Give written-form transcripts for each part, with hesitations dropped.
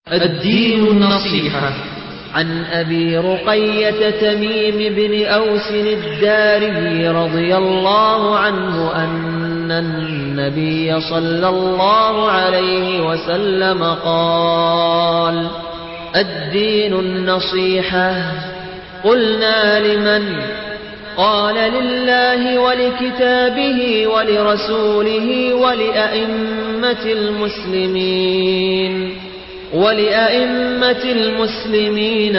الدين النصيحة. عن أبي رقية تميم بن أوس الداري رضي الله عنه أن النبي صلى الله عليه وسلم قال: الدين النصيحة. قلنا: لمن؟ قال: لله ولكتابه ولرسوله ولأئمة المسلمين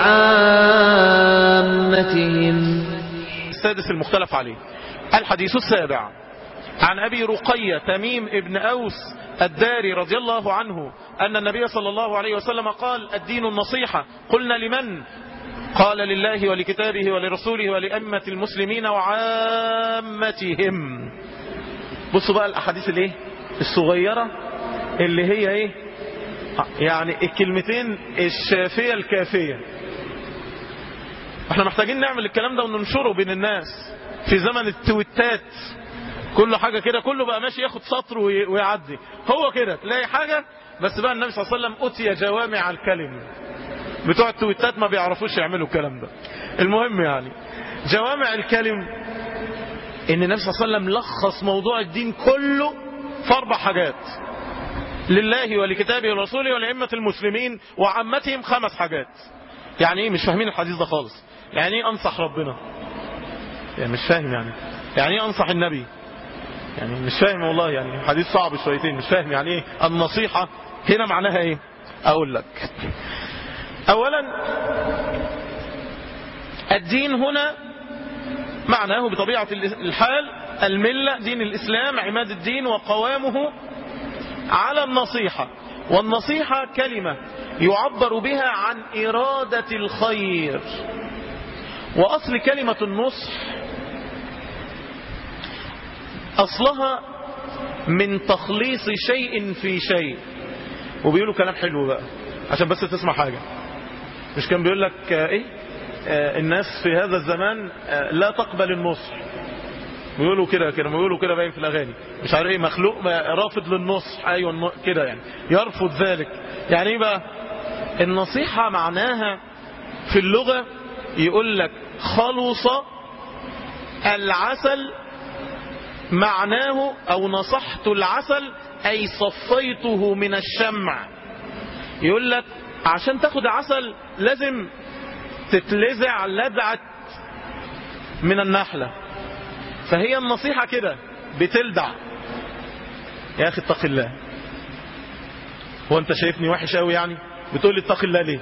وعامتهم. السادس المختلف عليه. الحديث السابع عن أبي رقية تميم ابن أوس الداري رضي الله عنه أن النبي صلى الله عليه وسلم قال: الدين النصيحة. قلنا: لمن؟ قال: لله ولكتابه ولرسوله ولأئمة المسلمين وعامتهم. بصوا بقى الأحاديث الايه الصغيرة اللي هي ايه يعني الكلمتين الشافية الكافية. احنا محتاجين نعمل الكلام ده وننشره بين الناس في زمن التويتات. كل حاجة كده كله بقى ماشي ياخد سطر ويعدي. هو كده تلاقي حاجة بس بقى النبي صلى الله عليه وسلم أتي جوامع الكلم. بتوع التويتات ما بيعرفوش يعملوا الكلام ده. المهم يعني جوامع الكلم ان النبي صلى الله عليه وسلم لخص موضوع الدين كله في 4 حاجات: لله ولكتابه ورسوله ولأئمة المسلمين وعامتهم 5 حاجات. يعني ايه؟ مش فاهمين الحديث ده خالص. يعني ايه انصح ربنا؟ يعني مش فاهم. يعني ايه انصح النبي؟ يعني مش فاهم والله. يعني حديث صعب شويتين. مش فاهم يعني ايه النصيحة هنا معناها ايه. اقول لك. اولا الدين هنا معناه بطبيعة الحال الملة، دين الإسلام، عماد الدين وقوامه على النصيحة. والنصيحة كلمة يعبر بها عن إرادة الخير. وأصل كلمة النصح أصلها من تخليص شيء في شيء. وبيقولوا كلام حلو بقى عشان بس تسمع حاجة. مش كان بيقول لك ايه الناس في هذا الزمان لا تقبل النصح. بيقولوا كده بيقولوا كده باين في الاغاني. مش عارف ايه مخلوق رافض للنصح. ايوه كده يعني يرفض ذلك. يعني ايه بقى النصيحة؟ معناها في اللغة يقول لك خلص العسل. معناه او نصحت العسل اي صفيته من الشمع. يقول لك عشان تاخد عسل لازم تتلزع لدعة من النحلة. فهي النصيحة كده بتلدع. يا أخي اتق الله. هو أنت شايفني وحش قوي يعني بتقول لي اتق الله ليه؟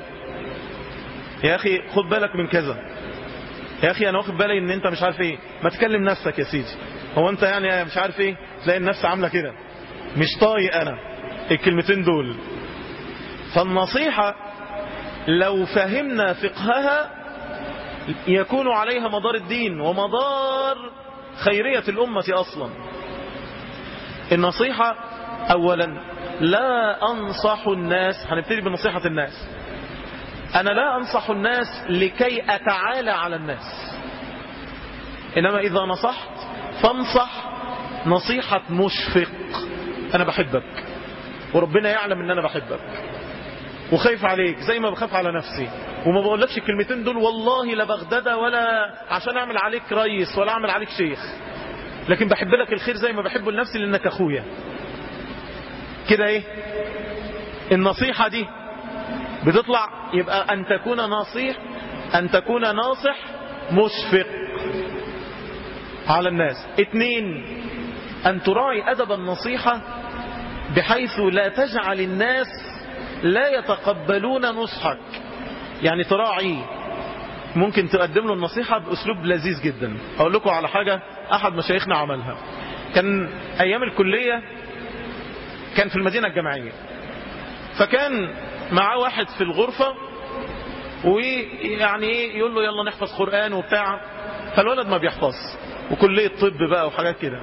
يا أخي خد بالك من كذا. يا أخي أنا واخد بالي إن أنت مش عارف إيه. ما تكلم نفسك يا سيدي. هو أنت يعني مش عارف إيه. تلاقي النفس عاملة كده مش طايق أنا الكلمتين دول. فالنصيحة لو فهمنا فقهها يكون عليها مدار الدين ومدار خيرية الأمة أصلا. النصيحة أولا لا أنصح الناس. هنبتدي بنصيحة الناس. أنا لا أنصح الناس لكي أتعالى على الناس. إنما إذا نصحت فانصح نصيحة مشفق. أنا بحبك وربنا يعلم أن أنا بحبك وخايف عليك زي ما بخاف على نفسي. وما بقولكش الكلمتين دول والله لا بغدادة ولا عشان أعمل عليك ريس ولا أعمل عليك شيخ. لكن بحب لك الخير زي ما بحبه لنفسي لأنك أخويا. كده إيه النصيحة دي بتطلع يبقى أن تكون ناصح مشفق على الناس. 2 أن تراعي أدب النصيحة بحيث لا تجعل الناس لا يتقبلون نصحك. يعني تراعي ممكن تقدم له النصيحة بأسلوب لذيذ جدا. أقول لكم على حاجة أحد مشايخنا عملها. كان أيام الكلية كان في المدينة الجامعية. فكان معاه واحد في الغرفة ويعني ايه يقول له يلا نحفظ قرآن وبتاع. فالولد ما بيحفظ وكلية طب بقى وحاجات كده.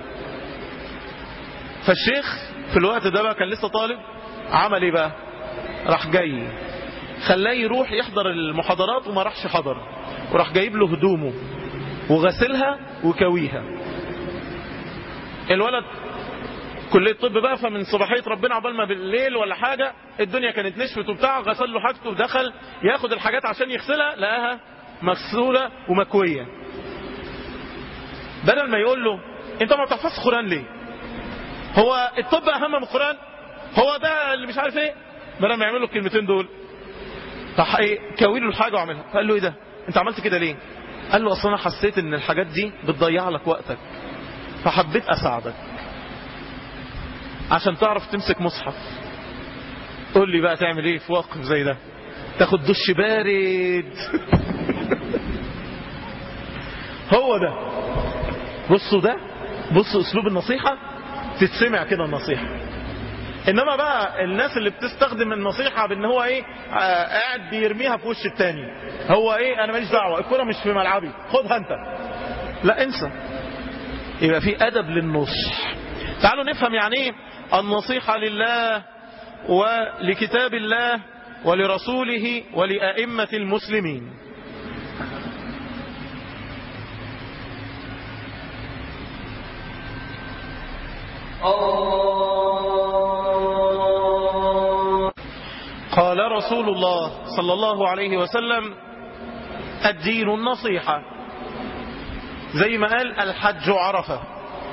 فالشيخ في الوقت ده بقى كان لسه طالب. عمل ايه بقى؟ راح جاي خلاه يروح يحضر المحاضرات وما راحش حضر. وراح جايب له هدومه وغسلها وكويها. الولد كلية طب بقى، فمن صباحية ربنا عقبال ما بالليل ولا حاجة الدنيا كانت نشفت وبتاع، غسل له حاجته ودخل ياخد الحاجات عشان يغسلها، لقاها مغسولة ومكوية. بدل ما يقول له انت ما بتحفظش قرآن ليه؟ هو الطب اهم من القرآن؟ هو ده اللي مش عارف ايه؟ بدل ما يعمل له الكلمتين دول راح كوي له الحاجة وعملها. فقال له ايه ده؟ انت عملت كده ليه؟ قال له اصل انا حسيت ان الحاجات دي بتضيع لك وقتك، فحبيت اساعدك عشان تعرف تمسك مصحف. قول لي بقى تعمل ايه في موقف زي ده؟ تاخد دش بارد. هو ده. بصوا ده، بصوا اسلوب النصيحة، تتسمع كده النصيحة. انما بقى الناس اللي بتستخدم النصيحة بان هو ايه، قاعد بيرميها في وش التاني، هو ايه، انا ماليش دعوة، الكرة مش في ملعبي، خدها انت. لا، انسى. يبقى في ادب للنصح. تعالوا نفهم يعني ايه النصيحة لله ولكتاب الله ولرسوله ولأئمة المسلمين. قال رسول الله صلى الله عليه وسلم الدين النصيحة. زي ما قال الحج عرفة،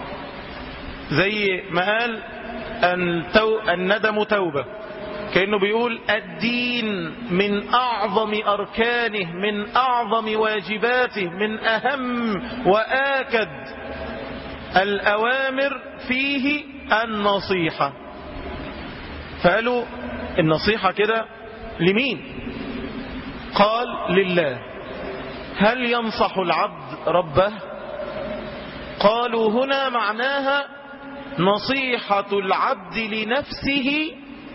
زي ما قال الندم توبة، كأنه بيقول الدين من أعظم أركانه، من أعظم واجباته، من أهم وآكد الأوامر فيه النصيحة. فقالوا النصيحة كده لمين؟ قال لله. هل ينصح العبد ربه؟ قالوا هنا معناها نصيحة العبد لنفسه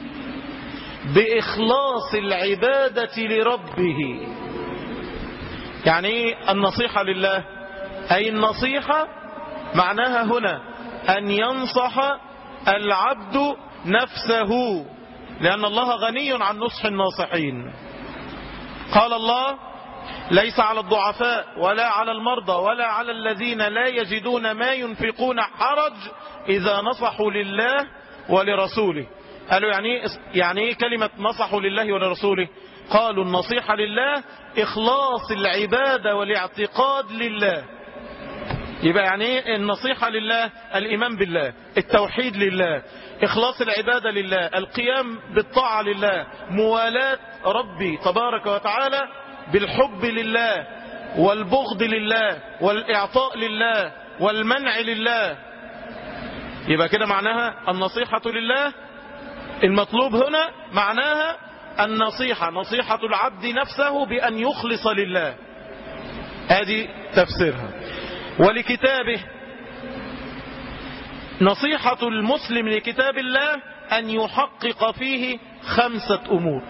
بإخلاص العبادة لربه. يعني ايه النصيحة لله؟ أي النصيحة معناها هنا أن ينصح العبد نفسه، لأن الله غني عن نصح الناصحين. قال الله ليس على الضعفاء ولا على المرضى ولا على الذين لا يجدون ما ينفقون حرج إذا نصحوا لله ولرسوله. قالوا يعني ايه كلمة نصحوا لله ولرسوله؟ قالوا النصيحة لله إخلاص العبادة والاعتقاد لله. يبقى يعني ايه النصيحة لله؟ الإيمان بالله، التوحيد لله، إخلاص العبادة لله، القيام بالطاعة لله، موالاة ربي تبارك وتعالى بالحب لله والبغض لله والإعطاء لله والمنع لله. يبقى كده معناها النصيحة لله. المطلوب هنا معناها النصيحة، نصيحة العبد نفسه بأن يخلص لله. هذه تفسيرها. ولكتابه، نصيحة المسلم لكتاب الله أن يحقق فيه 5 أمور.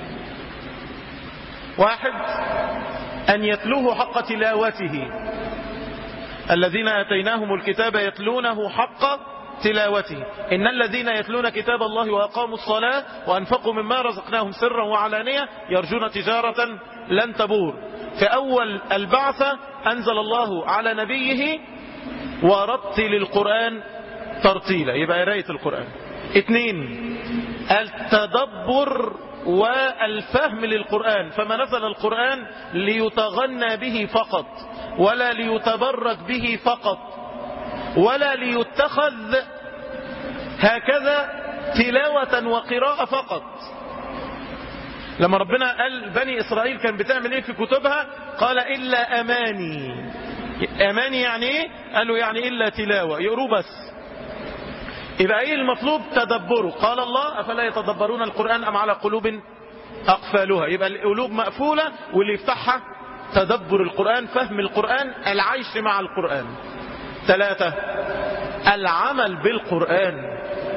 1، أن يتلوه حق تلاوته. الذين آتيناهم الكتاب يتلونه حق تلاوته. إن الذين يتلون كتاب الله وأقاموا الصلاة وأنفقوا مما رزقناهم سرا وعلانية يرجون تجارة لن تبور. في أول البعثة أنزل الله على نبيه ورتل القرآن ترتيلا، يبقى قراءة القرآن. 2، التدبر والفهم للقرآن، فما نزل القرآن ليتغنى به فقط ولا ليتبرك به فقط ولا ليتخذ هكذا تلاوة وقراءة فقط. لما ربنا قال بني إسرائيل كان بتعمل ايه في كتبها؟ قال إلا أماني. أماني يعني ايه؟ قالوا يعني إلا تلاوة، يقروا بس. يبقى ايه المطلوب؟ تدبره. قال الله أفلا يتدبرون القرآن أم على قلوب أقفالها. يبقى القلوب مقفولة، واللي يفتحها تدبر القرآن، فهم القرآن، العيش مع القرآن. 3، العمل بالقرآن.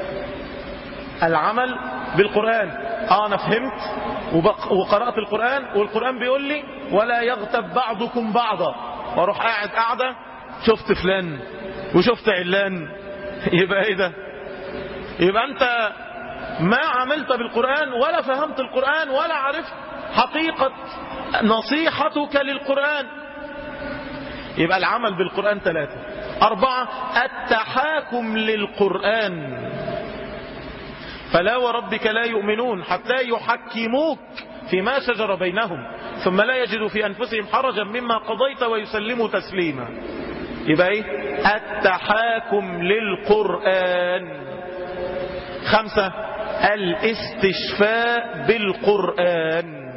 العمل بالقرآن. أنا فهمت وقرأت القرآن، والقرآن بيقول لي ولا يغتب بعضكم بعضا، واروح قاعد قاعدة شفت فلان وشفت علان. يبقى ايه ده؟ يبقى انت ما عملت بالقرآن ولا فهمت القرآن ولا عرفت حقيقة نصيحتك للقرآن. يبقى العمل بالقرآن 3. 4 التحاكم للقرآن. فلا وربك لا يؤمنون حتى يحكموك فيما شجر بينهم ثم لا يجدوا في أنفسهم حرجا مما قضيت ويسلموا تسليما. يبقى ايه؟ التحاكم للقرآن. 5 الاستشفاء بالقرآن.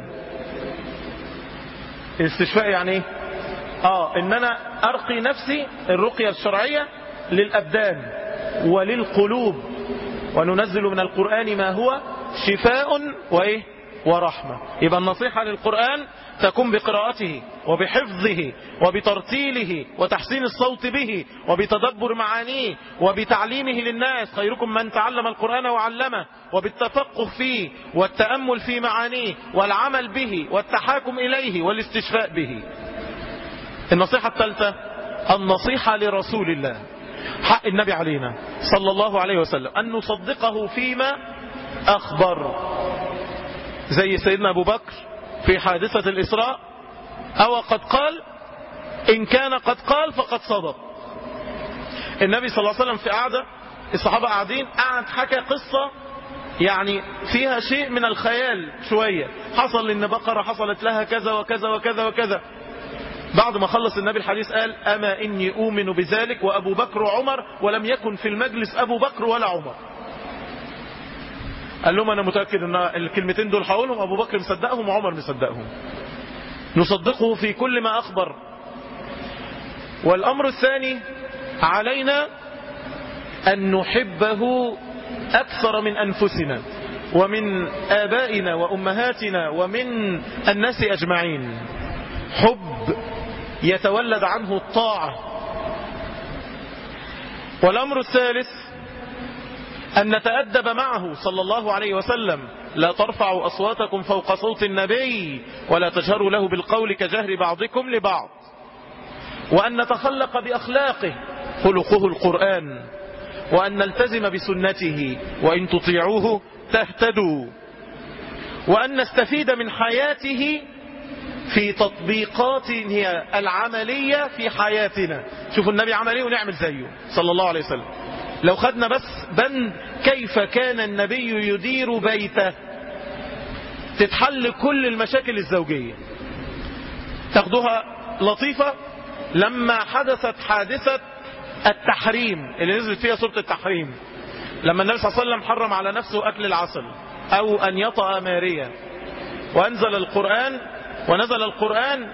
الاستشفاء يعني ايه؟ ان انا ارقي نفسي الرقية الشرعية للأبدان وللقلوب، وننزل من القرآن ما هو شفاء وإيه؟ ورحمة. يبقى النصيحة للقرآن تكون بقراءته وبحفظه وبترتيله وتحسين الصوت به وبتدبر معانيه وبتعليمه للناس، خيركم من تعلم القرآن وعلمه، وبالتفقه فيه والتأمل في معانيه والعمل به والتحاكم إليه والاستشفاء به. النصيحة الثالثة النصيحة لرسول الله، حق النبي علينا صلى الله عليه وسلم أن نصدقه فيما أخبر، زي سيدنا أبو بكر في حادثة الإسراء، أو قد قال إن كان قد قال فقد صدق. النبي صلى الله عليه وسلم في قعدة الصحابة قاعدين، قعد حكى قصة يعني فيها شيء من الخيال شوية، حصل إن بقرة حصلت لها كذا وكذا وكذا وكذا. بعد ما خلص النبي الحديث قال أما إني أؤمن بذلك وأبو بكر وعمر، ولم يكن في المجلس أبو بكر ولا عمر. قال لهم أنا متأكد أن الكلمتين دول هقولهم أبو بكر مصدقهم وعمر مصدقهم. نصدقه في كل ما أخبر. والأمر الثاني علينا أن نحبه أكثر من أنفسنا ومن آبائنا وأمهاتنا ومن الناس أجمعين، حب يتولد عنه الطاعة. والأمر الثالث أن نتأدب معه صلى الله عليه وسلم، لا ترفعوا أصواتكم فوق صوت النبي ولا تجهروا له بالقول كجهر بعضكم لبعض. وأن نتخلق بأخلاقه، خلقه القرآن، وأن نلتزم بسنته وإن تطيعوه تهتدوا، وأن نستفيد من حياته في تطبيقات هي العملية في حياتنا. شوفوا النبي عمل ايه ونعمل زيه صلى الله عليه وسلم. لو خدنا بس بند كيف كان النبي يدير بيته، تتحل كل المشاكل الزوجية. تاخدوها لطيفة لما حدثت حادثة التحريم اللي نزلت فيها سورة التحريم، لما النبي صلى الله عليه وسلم حرم على نفسه أكل العسل أو أن يطأ ماريا، وأنزل القرآن، ونزل القرآن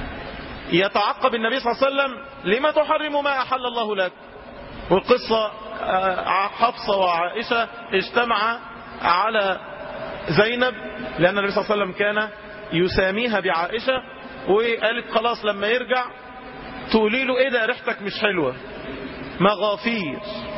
يتعقب النبي صلى الله عليه وسلم لما تحرم ما أحل الله لك. والقصة حفصة وعائشة اجتمع على زينب لأن النبي صلى الله عليه وسلم كان يساميها بعائشة، وقالت خلاص لما يرجع تقولي له ايه ده ريحتك مش حلوة، مغافير.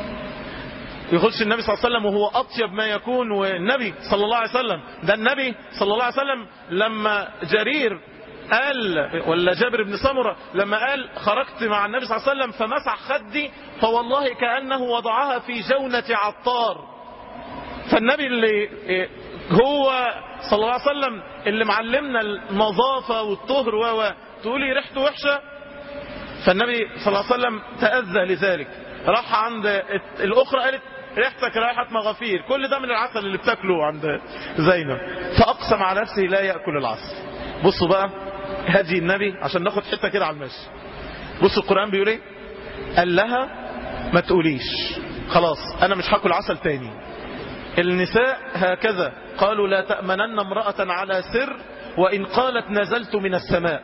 يخش النبي صلى الله عليه وسلم وهو أطيب ما يكون، والنبي صلى الله عليه وسلم ده النبي صلى الله عليه وسلم لما جرير قال، ولا جابر بن سمرة لما قال خرجت مع النبي صلى الله عليه وسلم فمسح خدي فوالله كأنه وضعها في جونة عطار. فالنبي اللي هو صلى الله عليه وسلم اللي معلمنا النظافة والطهر تقولي ريحته وحشة، فالنبي صلى الله عليه وسلم تأذى لذلك. راح عند الأخرى قالت ريحتك رائحة مغافير، كل ده من العسل اللي بتاكله عند زينب، فأقسم على نفسه لا يأكل العسل. بصوا بقى هدي النبي عشان ناخد حتة كده على المشي. بصوا القرآن بيقول ايه، قال لها ما تقوليش خلاص أنا مش هاكل عسل تاني. النساء هكذا قالوا لا تأمنن امرأة على سر وإن قالت نزلت من السماء.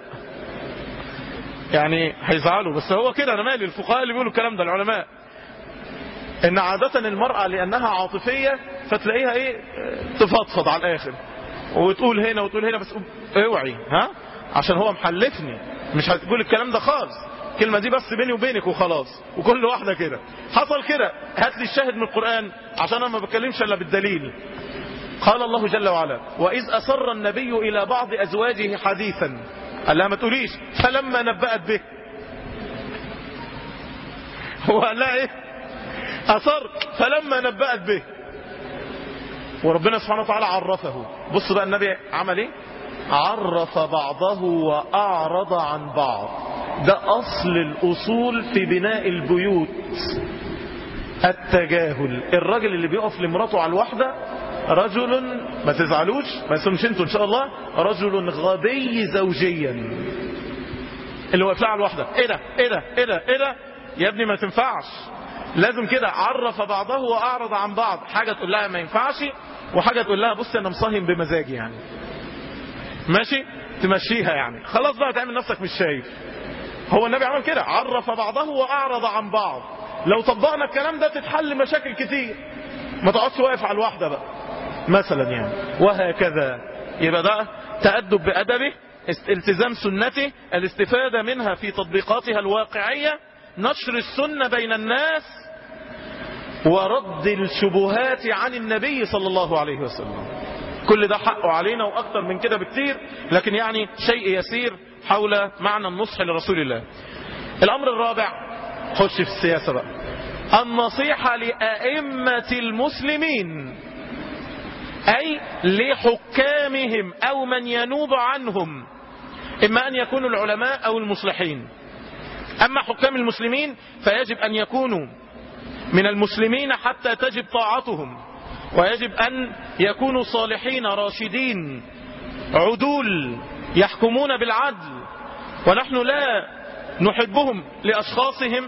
يعني هيزعلوا بس هو كده، أنا مالي. الفقهاء اللي بيقولوا الكلام ده العلماء إن عادة المرأة لأنها عاطفية فتلاقيها إيه تفضفض على الآخر وتقول هنا وتقول هنا، بس اوعي ها عشان هو محلفني مش هتقول الكلام ده خالص، الكلمة دي بس بيني وبينك وخلاص. وكل واحدة كده حصل كده. هات لي الشاهد من القرآن عشان أنا ما بتكلمش إلا بالدليل. قال الله جل وعلا وإذ أسر النبي إلى بعض أزواجه حديثا، قال لها ما تقوليش، فلما نبأت به هو قال لها ايه أسر، فلما نبأت به وربنا سبحانه وتعالى عرفه. بص بقى النبي عمل ايه، عرف بعضه وأعرض عن بعض. ده أصل الأصول في بناء البيوت. التجاهل. الراجل اللي بيقف لمراته على الواحدة رجل، ما تزعلوش، ما يسمش انتوا ان شاء الله، رجل غبي زوجيا. اللي واقف لها على الواحدة، ايه ده ايه ده ايه ده ايه ده يا ابني، ما تنفعش. لازم كده عرف بعضه واعرض عن بعض. حاجة تقول لها ما ينفعش، وحاجة تقول لها بص انا مصاهم بمزاجي يعني، ماشي، تمشيها يعني، خلاص بقى تعمل نفسك مش شايف. هو النبي عمل كده، عرف بعضه واعرض عن بعض. لو طبقنا الكلام ده تتحل مشاكل كتير، ما تقعدش واقف على الواحدة بقى مثلا يعني، وهكذا. يبقى ده تأدب بأدبه، التزام سنته، الاستفادة منها في تطبيقاتها الواقعية، نشر السنة بين الناس، ورد الشبهات عن النبي صلى الله عليه وسلم. كل ده حقه علينا وأكثر من كده بكتير، لكن يعني شيء يسير حول معنى النصح لرسول الله. الأمر الرابع، خش في السياسة بقى، النصيحة لأئمة المسلمين، أي لحكامهم أو من ينوب عنهم، إما أن يكونوا العلماء أو المصلحين. أما حكام المسلمين فيجب أن يكونوا من المسلمين حتى تجب طاعتهم، ويجب أن يكونوا صالحين راشدين عدول يحكمون بالعدل. ونحن لا نحبهم لأشخاصهم،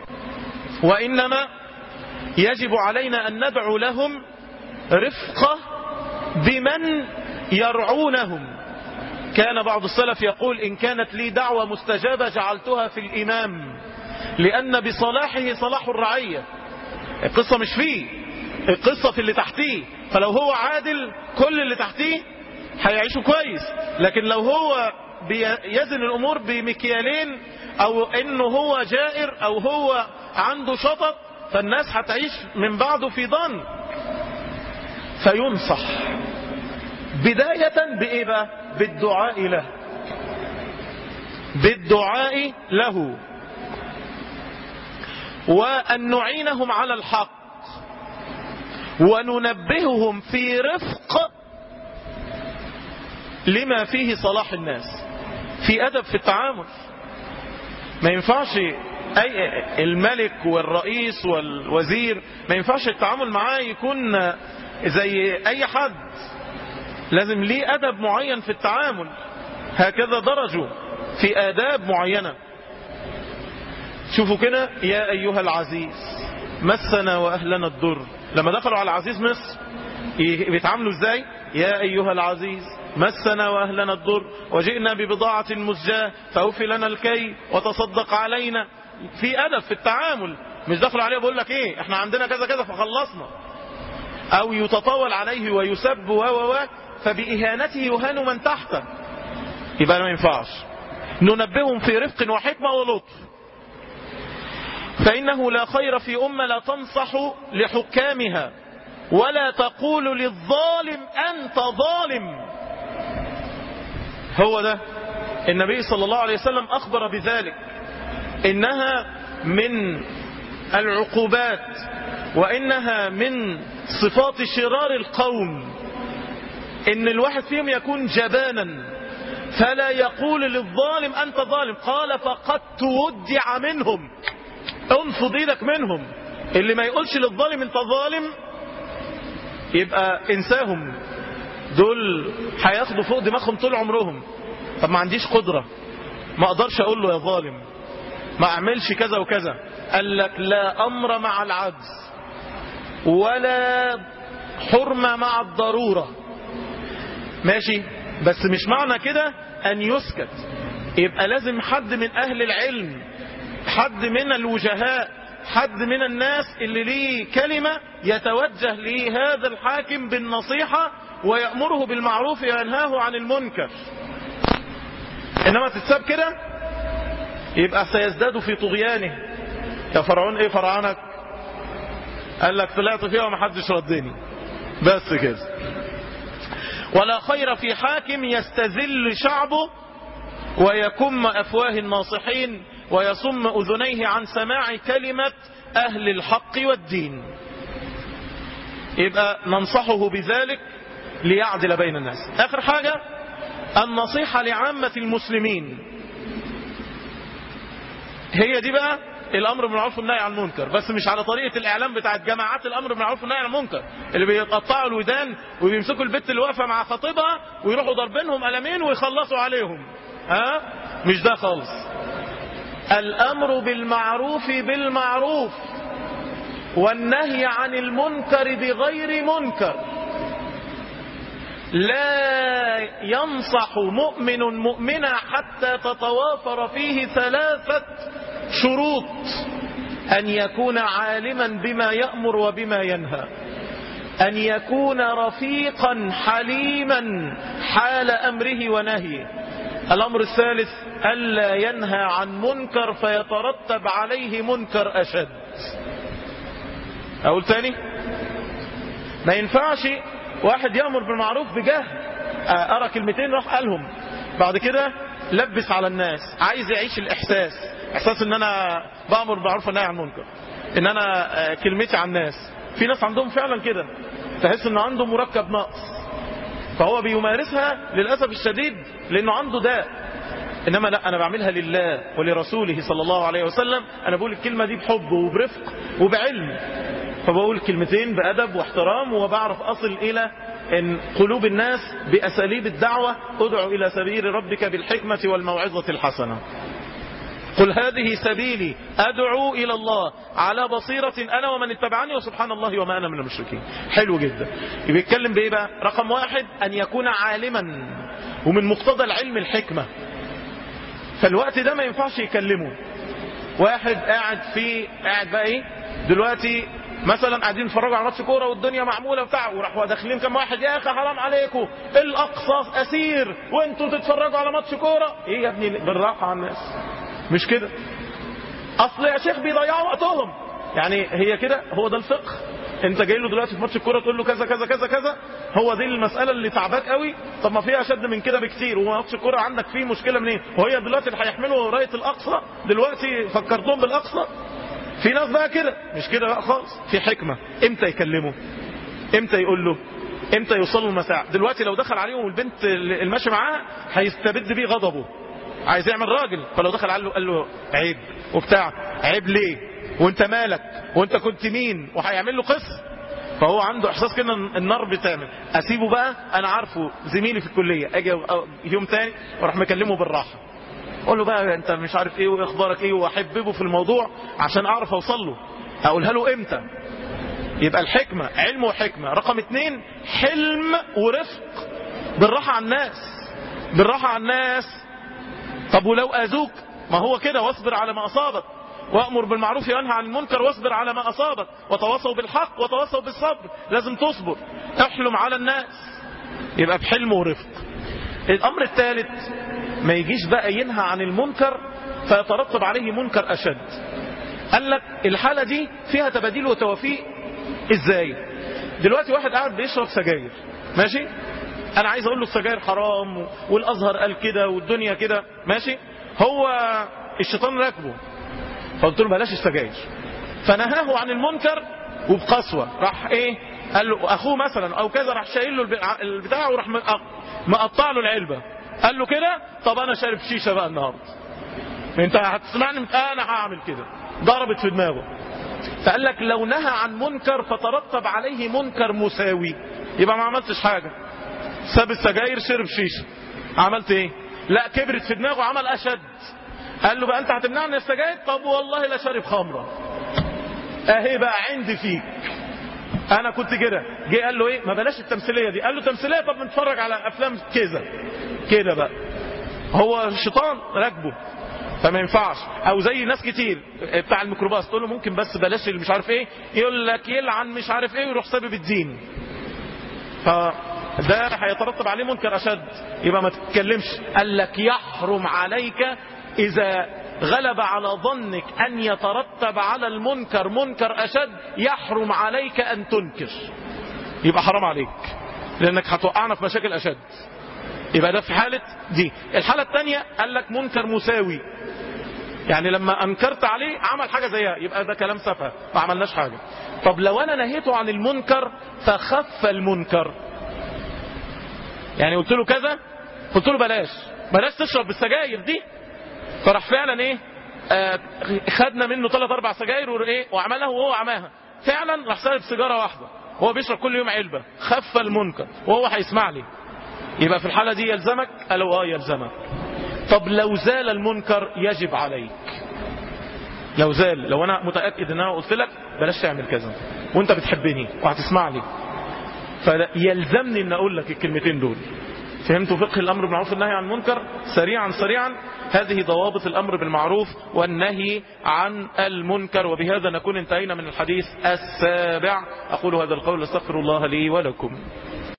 وإنما يجب علينا أن ندعو لهم رفقة بمن يرعونهم. كان بعض السلف يقول إن كانت لي دعوة مستجابة جعلتها في الإمام، لأن بصلاحه صلاح الرعية. القصة مش فيه، القصة في اللي تحتيه. فلو هو عادل كل اللي تحتيه هيعيشوا كويس، لكن لو هو بيزن الأمور بمكيالين، أو إنه هو جائر أو هو عنده شطط، فالناس هتعيش من بعده في ضن. فينصح بداية بإيه بقى؟ بالدعاء له، بالدعاء له، وأن نعينهم على الحق، وننبههم في رفق لما فيه صلاح الناس. في أدب في التعامل. ما ينفعش أي الملك والرئيس والوزير ما ينفعش التعامل معاه يكون زي أي حد، لازم ليه أدب معين في التعامل. هكذا درجوا في آداب معينة. شوفوا كده، يا أيها العزيز مسنا وأهلنا الضر. لما دخلوا على عزيز مصر بيتعاملوا ازاي؟ يا أيها العزيز مسنا وأهلنا الضر وجئنا ببضاعة مزجاة فأوفي لنا الكي وتصدق علينا. في أدب في التعامل، مش دخلوا عليه بقول لك ايه احنا عندنا كذا كذا فخلصنا، أو يتطاول عليه ويسب فبإهانته يهان من تحته. يبقى ما ينفعش. ننبههم في رفق وحكمة ولطف. فإنه لا خير في أمة لا تنصح لحكامها ولا تقول للظالم أنت ظالم. هو ده النبي صلى الله عليه وسلم أخبر بذلك، إنها من العقوبات وإنها من صفات شرار القوم إن الواحد فيهم يكون جبانا فلا يقول للظالم أنت ظالم. قال فقد تودع منهم، انفض ايدك منهم. اللي ما يقولش للظالم انت ظالم يبقى انساهم، دول هياخدوا فوق دماغهم طول عمرهم. طب ما عنديش قدرة، ما اقدرش اقول له يا ظالم، ما اعملش كذا وكذا. قال لك لا امر مع العجز ولا حرمة مع الضرورة. ماشي، بس مش معنى كده ان يسكت. يبقى لازم حد من اهل العلم، حد من الوجهاء، حد من الناس اللي ليه كلمة يتوجه لهذا الحاكم بالنصيحة ويأمره بالمعروف وينهاه عن المنكر. إنما تتساب كده يبقى سيزداد في طغيانه. يا فرعون ايه فرعانك؟ قال لك طلعت فيها ومحدش ردني، بس كده. ولا خير في حاكم يستذل شعبه ويكم أفواه الناصحين ويصم أذنيه عن سماع كلمة أهل الحق والدين. يبقى ننصحه بذلك ليعدل بين الناس. آخر حاجة النصيحة لعامة المسلمين. هي دي بقى الامر بالمعروف والنهي عن المنكر، بس مش على طريقه الاعلام بتاعت جماعات الامر بالمعروف والنهي عن المنكر اللي بيقطعوا الودان وبيمسكوا البت اللي واقفه مع خطيبها ويروحوا ضاربينهم قلمين ويخلصوا عليهم. مش ده خالص. الامر بالمعروف بالمعروف والنهي عن المنكر بغير منكر. لا ينصح مؤمن مؤمنا حتى تتوافر فيه 3 شروط: أن يكون عالما بما يأمر وبما ينهى، أن يكون رفيقا حليما حال أمره ونهيه، الأمر الثالث ألا ينهى عن منكر فيترتب عليه منكر أشد. أقول تاني، ما ينفعش واحد يأمر بالمعروف بجهل، أرى كلمتين راح قالهم، بعد كده لبس على الناس، عايز يعيش إحساس إن أنا بأمر بالمعروف والنهي عن المنكر، إن أنا كلمتي على الناس. في ناس عندهم فعلا كده، تحس إنه عنده مركب نقص، فهو بيمارسها للأسف الشديد لأنه عنده داء. إنما لا، أنا بعملها لله ولرسوله صلى الله عليه وسلم. أنا بقول الكلمة دي بحب وبرفق وبعلم، فبقول كلمتين بأدب واحترام، وبعرف أصل إلى إن قلوب الناس بأساليب الدعوة. ادعو إلى سبيل ربك بالحكمة والموعظة الحسنة. قل هذه سبيلي أدعو إلى الله على بصيرة أنا ومن اتبعني وسبحان الله وما أنا من المشركين. حلو جدا. بيتكلم بإيه بقى؟ رقم 1 أن يكون عالما، ومن مقتضى العلم الحكمة. فالوقت ده ما ينفعش يكلمه واحد قاعد بقى إيه دلوقتي مثلا قاعدين نتفرجوا على ماتش كوره والدنيا معموله بتاع، وراحوا داخلين كم واحد: يا اخي حرام عليكم، الاقصى اسير وانتوا تتفرجوا على ماتش كوره. ايه يا ابني، بالراحه على الناس، مش كده. اصل يا شيخ بيضيعوا وقتهم. يعني هي كده، هو ده الفقه؟ انت جاي له دلوقتي في ماتش الكوره تقول له كذا كذا كذا كذا؟ هو دي المساله اللي تعباك قوي؟ طب ما فيها اشد من كده بكتير. وماتش الكوره عندك فيه مشكله منين؟ وهي دلوقتي اللي هيحملوا رايه الاقصى دلوقتي فكرتهم بالاقصى؟ في ناس بقى كده، مش كده بقى خالص. في حكمة، امتى يكلمه، امتى يقول له، امتى يوصلوا المساعد. دلوقتي لو دخل عليهم البنت الماشي معاها هيستبد بيه غضبه، عايز يعمل راجل. فلو دخل قال له عيب وبتاع، عيب ليه وانت مالك وانت كنت مين، وهيعمل له قصة. فهو عنده احساس كده النار بتعمل. اسيبه بقى، انا عارفه زميلي في الكلية، اجي يوم تاني واروح مكلمه بالراحة، اقول له بقى انت مش عارف ايه واخبارك ايه، واحببه في الموضوع عشان اعرف اوصل له. اقولها له امتى؟ يبقى الحكمة علم وحكمة. رقم 2 حلم ورفق، بالراحة على الناس، بالراحة على الناس. طب ولو اذوك؟ ما هو كده، واصبر على ما اصابك، وأمر بالمعروف وانهى عن المنكر واصبر على ما اصابك، وتواصوا بالحق وتواصوا بالصبر. لازم تصبر، احلم على الناس، يبقى بحلم ورفق. الامر الثالث، ما يجيش بقى ينهى عن المنكر فيترتب عليه منكر أشد. قال لك الحالة دي فيها تباديل وتوافيق. ازاي؟ دلوقتي واحد قاعد بيشرب سجاير، ماشي، انا عايز اقول له السجاير حرام والازهر قال كده والدنيا كده، ماشي، هو الشيطان راكبه، فقلت له بلاش السجاير، فنهاه عن المنكر وبقسوة. راح ايه؟ قال له اخوه مثلا او كذا، راح شايل له البتاع وراح مقطع له العلبة. قال له كده، طب انا شارب شيشة بقى النهاردة، انت هتسمعني؟ انا هعمل كده. ضربت في دماغه. فقال لك لو نهى عن منكر فترتب عليه منكر مساوي، يبقى ما عملتش حاجة. ساب السجاير، شرب شيشة، عملت ايه؟ لا، كبرت في دماغه، عمل اشد. قال له بقى انت هتمنعني السجاير؟ طب والله لا شارب خمرة. اهي بقى عندي فيك، انا كنت كده. جه قال له ايه؟ ما بلاش التمثيليه دي. قال له تمثيليه؟ طب نتفرج على افلام كده بقى. هو الشيطان راكبه، فما ينفعش. او زي ناس كتير بتاع الميكروباص، تقول له ممكن بس بلاش اللي مش عارف ايه، يقول لك يلعن مش عارف ايه ويروح سبب الدين. فده هيترتب عليه منكر اشد، يبقى ما تتكلمش. قال لك يحرم عليك اذا غلب على ظنك أن يترتب على المنكر منكر أشد، يحرم عليك أن تنكر، يبقى حرام عليك، لأنك هتوقعنا في مشاكل أشد. يبقى ده في حالة دي. الحالة الثانية قال لك منكر مساوي، يعني لما أنكرت عليه عمل حاجة زيها، يبقى ده كلام سفه، ما عملناش حاجة. طب لو أنا نهيته عن المنكر فخف المنكر، يعني قلت له كذا، قلت له بلاش تشرب بالسجاير دي، فراح فعلا ايه؟ خدنا منه 3-4 سجاير وعملها وهو عماها فعلا، راح سالب سيجاره واحده، هو بيشرب كل يوم علبه، خف المنكر وهو هيسمع لي، يبقى في الحاله دي يلزمك؟ قالوا يلزمك. طب لو زال المنكر يجب عليك، لو زال، لو انا متاكد ان انا قلت لك بلاش تعمل كذا وانت بتحبني وهتسمع لي، فيلزمني ان اقول لك الكلمتين دول. فهمتوا فقه الامر بالمعروف والنهي عن المنكر؟ سريعا هذه ضوابط الامر بالمعروف والنهي عن المنكر. وبهذا نكون انتهينا من الحديث السابع. اقول هذا القول، استغفر الله لي ولكم.